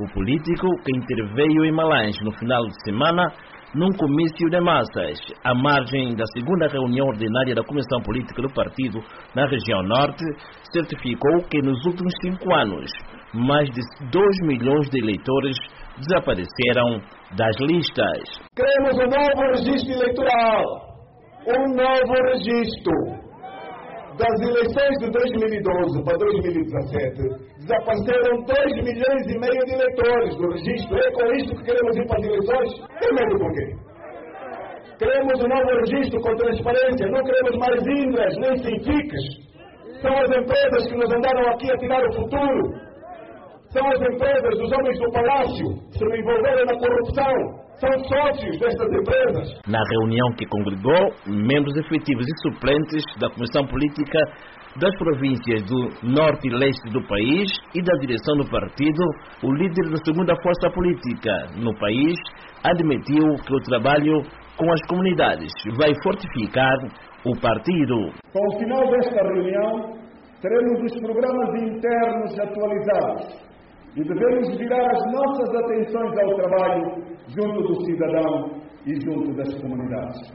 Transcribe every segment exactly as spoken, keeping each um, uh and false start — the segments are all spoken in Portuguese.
O político que interveio em Malange no final de semana num comício de massas, à margem da segunda reunião ordinária da Comissão Política do Partido na região Norte, certificou que nos últimos cinco anos, mais de dois milhões de eleitores desapareceram das listas. Queremos um novo registro eleitoral, um novo registro. Das eleições de dois mil e doze para dois mil e dezassete, desapareceram dois milhões e meio de eleitores do registro. É com isto que queremos ir para as eleições? Tem medo por quê? Queremos um novo registro com transparência, não queremos mais Indras, nem Sinfiques. São as empresas que nos andaram aqui a tirar o futuro. São as empresas dos homens do palácio que se envolveram na corrupção. São sócios destas empresas. Na reunião que congregou membros efetivos e suplentes da Comissão Política das províncias do Norte e Leste do país e da direção do partido, o líder da segunda força política no país admitiu que o trabalho com as comunidades vai fortificar o partido. Com o final desta reunião, teremos os programas internos atualizados e devemos virar as nossas atenções ao trabalho junto do cidadão e junto das comunidades.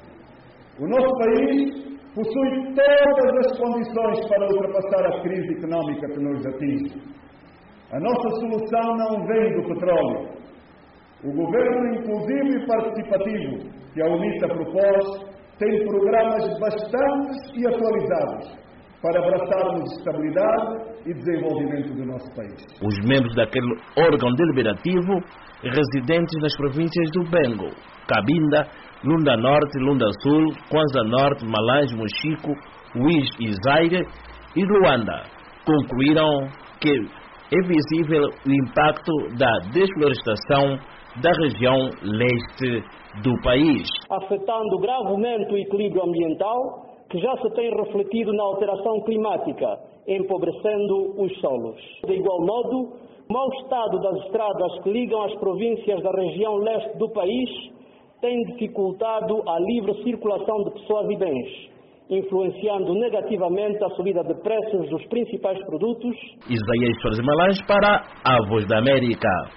O nosso país possui todas as condições para ultrapassar a crise económica que nos atinge. A nossa solução não vem do petróleo. O governo inclusivo e participativo que a UNITA propôs tem programas bastantes e atualizados para abraçarmos estabilidade e desenvolvimento do nosso país. Os membros daquele órgão deliberativo residentes nas províncias do Bengo, Cabinda, Lunda Norte, Lunda Sul, Kwanza Norte, Malange, Mochico, Uís e Zaire e Luanda concluíram que é visível o impacto da desflorestação da região leste do país, afetando gravemente o equilíbrio ambiental, que já se tem refletido na alteração climática, empobrecendo os solos. De igual modo, o mau estado das estradas que ligam as províncias da região leste do país tem dificultado a livre circulação de pessoas e bens, influenciando negativamente a subida de preços dos principais produtos. Isaías Soares Malange para a Voz da América.